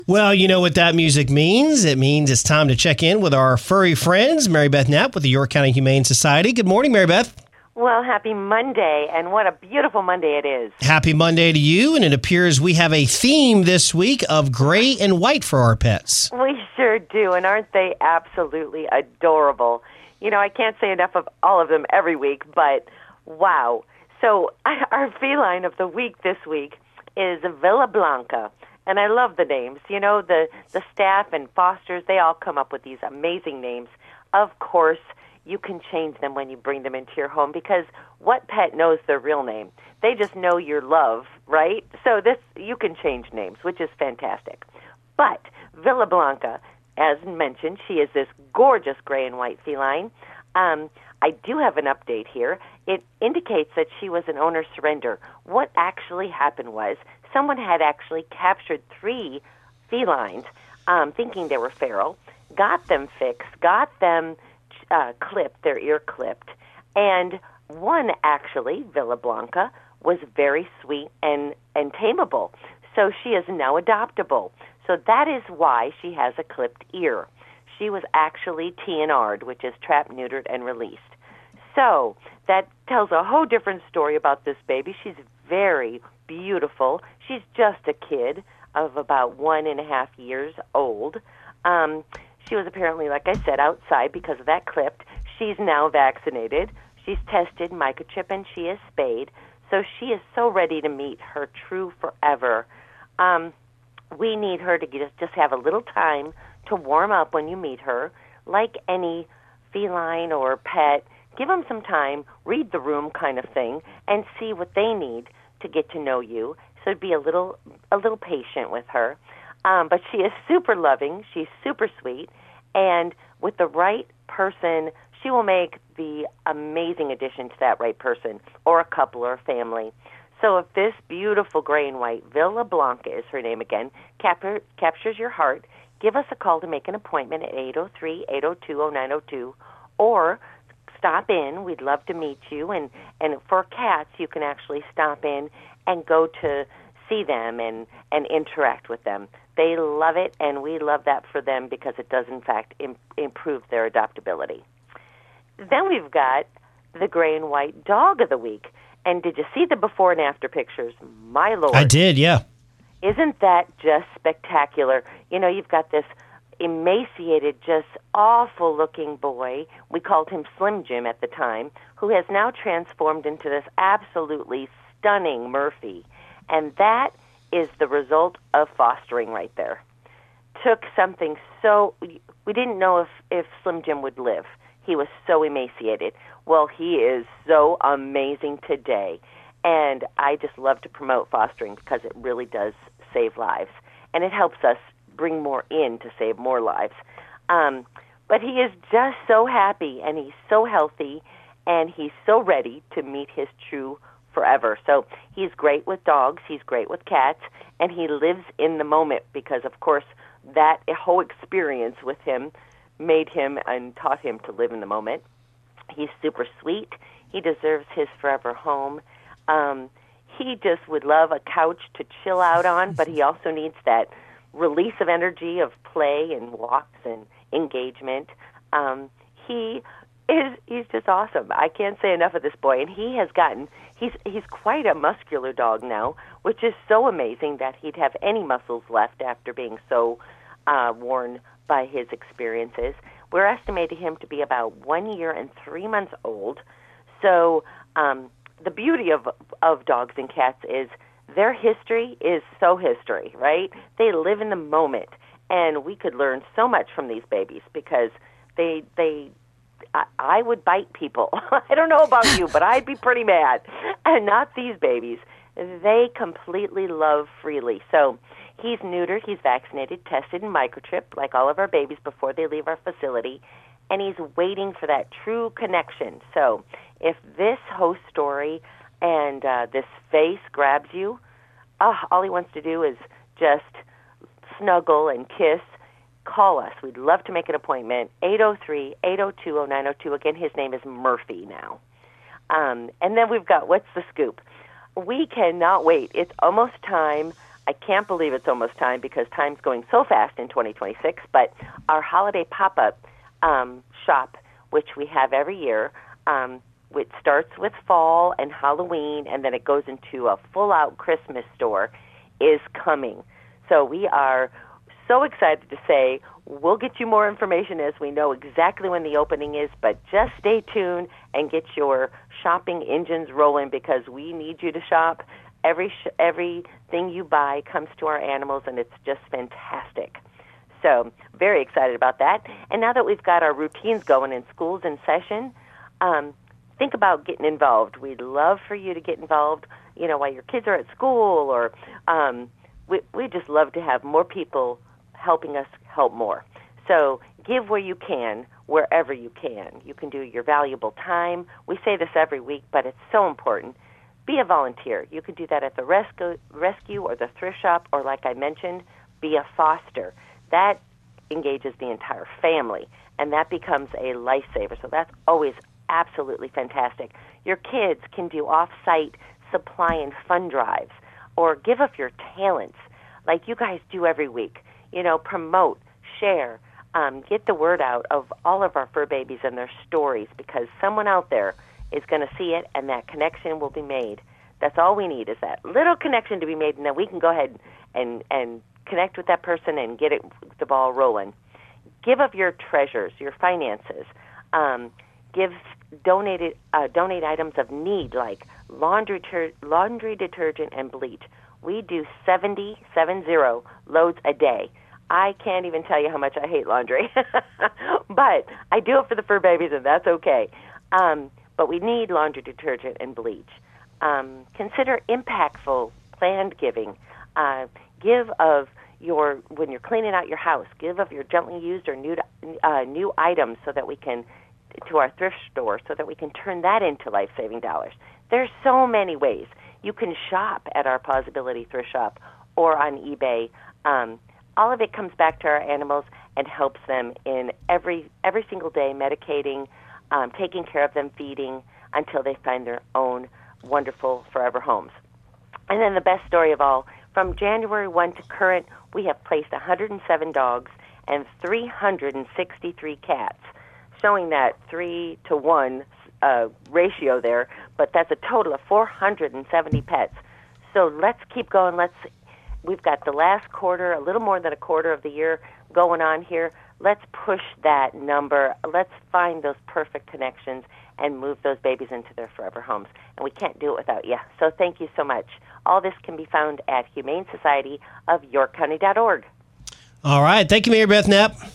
Well, you know what that music means. It means it's time to check in with our furry friends, Mary Beth Knapp with the York County Humane Society. Good morning, Mary Beth. Well, happy Monday, and what a beautiful Monday it is. Happy Monday to you, and it appears we have a theme this week of gray and white for our pets. We sure do, and aren't they absolutely adorable? You know, I can't say enough of all of them every week, but wow. So our feline of the week this week is Villa Blanca. And I love the names. You know, the staff and fosters, they all come up with these amazing names. Of course, you can change them when you bring them into your home because what pet knows their real name? They just know your love, right? So you can change names, which is fantastic. But Villa Blanca, as mentioned, she is this gorgeous gray and white feline. I do have an update here. It indicates that she was an owner surrender. What actually happened was someone had actually captured 3 felines, thinking they were feral, got them fixed, got them clipped, their ear clipped, and one actually, Villa Blanca, was very sweet and tameable. So she is now adoptable. So that is why she has a clipped ear. She was actually TNR'd, which is trapped, neutered, and released. So that tells a whole different story about this baby. She's very beautiful. She's just a kid of about 1.5 years old. She was apparently, like I said, outside because of that clipped. She's now vaccinated. She's tested, microchip, and she is spayed. So she is so ready to meet her true forever. We need her to just have a little time to warm up when you meet her. Like any feline or pet, give them some time, read the room kind of thing, and see what they need to get to know you. So be a little patient with her. But she is super loving. She's super sweet. And with the right person, she will make the amazing addition to that right person or a couple or a family. So if this beautiful gray and white, Villa Blanca is her name again, captures your heart, give us a call to make an appointment at 803-802-0902 or stop in. We'd love to meet you. And for cats, you can actually stop in and go to see them and interact with them. They love it, and we love that for them because it does, in fact, improve their adoptability. Then we've got the gray and white dog of the week. And did you see the before and after pictures? My Lord. I did, yeah. Isn't that just spectacular? You know, you've got this emaciated, just awful-looking boy. We called him Slim Jim at the time, who has now transformed into this absolutely stunning Murphy. And that is the result of fostering right there. Took something so... We didn't know if Slim Jim would live. He was so emaciated. Well, he is so amazing today. And I just love to promote fostering because it really does save lives. And it helps us bring more in to save more lives. But he is just so happy, and he's so healthy, and he's so ready to meet his true forever. So he's great with dogs, he's great with cats, and he lives in the moment because, of course, that whole experience with him made him and taught him to live in the moment. He's super sweet. He deserves his forever home. He just would love a couch to chill out on, but he also needs that release of energy of play and walks and engagement. He's just awesome. I can't say enough of this boy, and he's quite a muscular dog now, which is so amazing that he'd have any muscles left after being so worn by his experiences. We're estimating him to be about 1 year and 3 months old. So the beauty of dogs and cats is their history is so history, right? They live in the moment, and we could learn so much from these babies because I would bite people. I don't know about you, but I'd be pretty mad. And not these babies. They completely love freely. So he's neutered, he's vaccinated, tested, and microchipped, like all of our babies before they leave our facility. And he's waiting for that true connection. So if this host story and this face grabs you, all he wants to do is just snuggle and kiss. Call us. We'd love to make an appointment. 803-802-0902. Again, his name is Murphy now. And then we've got What's the Scoop? We cannot wait. It's almost time. I can't believe it's almost time because time's going so fast in 2026. But our holiday pop-up shop, which we have every year, which starts with fall and Halloween, and then it goes into a full-out Christmas store, is coming. So we are so excited to say we'll get you more information as we know exactly when the opening is, but just stay tuned and get your shopping engines rolling because we need you to shop. Everything you buy comes to our animals, and it's just fantastic. So very excited about that. And now that we've got our routines going and school's in session, think about getting involved. We'd love for you to get involved, while your kids are at school, or we just love to have more people helping us help more. So give where you can, wherever you can. You can do your valuable time. We say this every week, but it's so important. Be a volunteer. You can do that at the rescue or the thrift shop, or like I mentioned, be a foster. That engages the entire family, and that becomes a lifesaver. So that's always absolutely fantastic. Your kids can do off-site supply and fund drives, or give up your talents like you guys do every week. Promote, share, get the word out of all of our fur babies and their stories, because someone out there is going to see it, and that connection will be made. That's all we need, is that little connection to be made, and then we can go ahead and connect with that person and get the ball rolling. Give up your treasures, your finances. Donate items of need like laundry detergent and bleach. We do 70 loads a day. I can't even tell you how much I hate laundry, but I do it for the fur babies, and that's okay. But we need laundry detergent and bleach. Consider impactful planned giving. Give of when you're cleaning out your house. Give of your gently used or new items so that we can to our thrift store so that we can turn that into life-saving dollars. There's so many ways. You can shop at our Plausibility Thrift Shop or on eBay. All of it comes back to our animals and helps them in every single day, medicating, taking care of them, feeding, until they find their own wonderful forever homes. And then the best story of all, from January 1 to current, we have placed 107 dogs and 363 cats, showing that 3-to-1 ratio there, but that's a total of 470 pets. So let's keep going. We've got the last quarter, a little more than a quarter of the year going on here. Let's push that number. Let's find those perfect connections and move those babies into their forever homes. And we can't do it without you. So thank you so much. All this can be found at Humane Society of YorkCounty.org. All right. Thank you, Mary Beth Knapp.